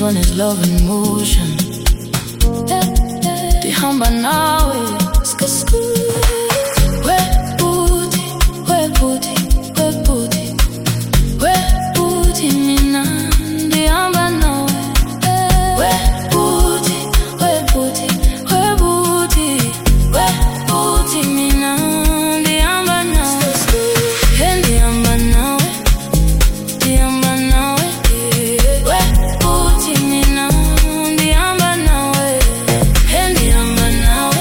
one is love in motion. Dihamba nawe webuti mina ndihamba nawe webuti mina ndihamba nawe ndihamba nawe webuti mina ndihamba nawe ndihamba nawe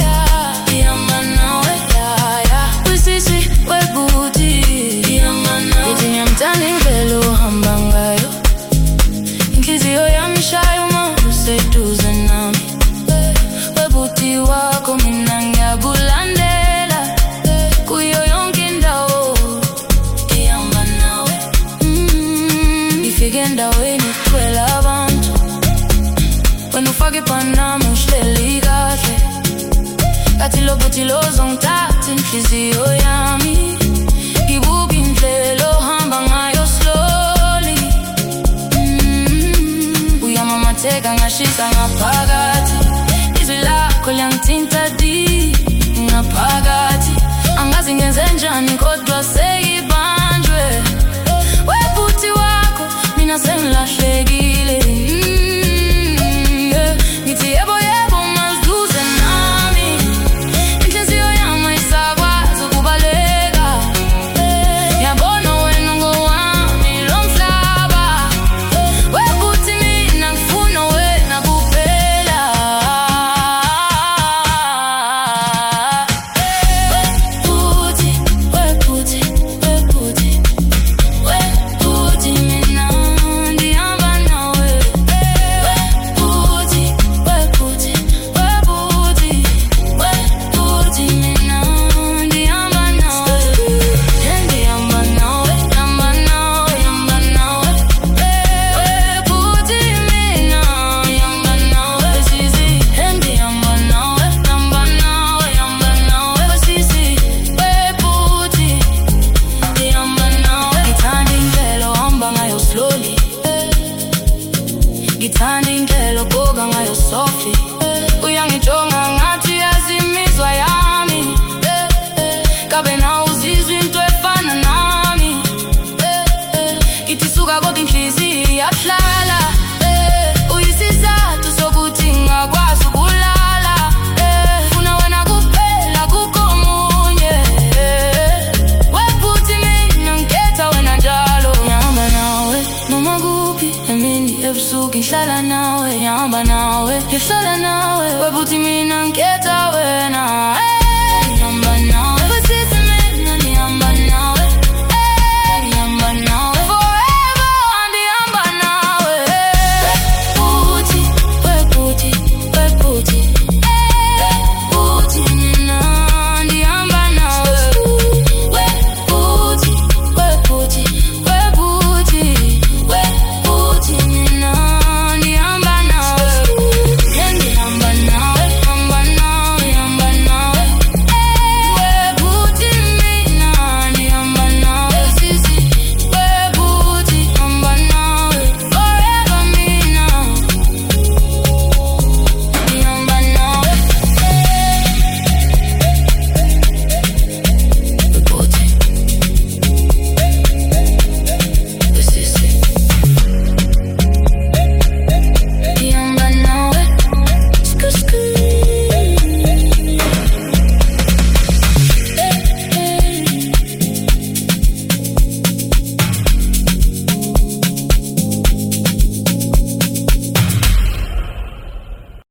kusisi webuti ndihamba nawe ithi ngiyamthanda impela uhamba ngayo inhliziyo yami ishaya uma useduze nami webuti wakho mina ngiyakulandela kuyo yonke indawo ndihamba nawe ngifike endaweni kugcwele abantu wena ufake ipanama uhleli kahle kathi lo buti lozongithatha inhliziyo yami ngibuka indlela ohamba ngayo slowly uyamamatheka ngashisa ngaphakathi izwi lakho liyangithinta ngaphakathi angazi ngenze njani kodwa seyibanjwe webuti wakho mina sengilahlekile ngithi yebo maziduze nami inhliziyo yami ayisakwazi ukubaleka yabona wena ngowami lo mhlaba webuti mina ngifuna wena kuphela webuti mina ndihamba nawe webuti mina ndihamba nawe ndihamba nawe webuti mina ndihamba nawe sisi ndihamba nawe sisi webuti ndihamba nawe ngithanda indlela ohamba ngayo slowly ngithanda indlela obuka ngayo softly uyangijonga ngathi yazimizwa yami kabe nawe uzizwa into efana nami ngithi suka kodwa inhliziyo iyabuhlala uyisizathu sokuthi ngingakwazi ukulala funa wena kuphela kukho omunye webuti mina ngikhetha wena njalo ngihamba nawe noma kuphi emini ebusuku ngihlala nawe ngihamba nawe ngihlala nawe webuti mina ngikhetha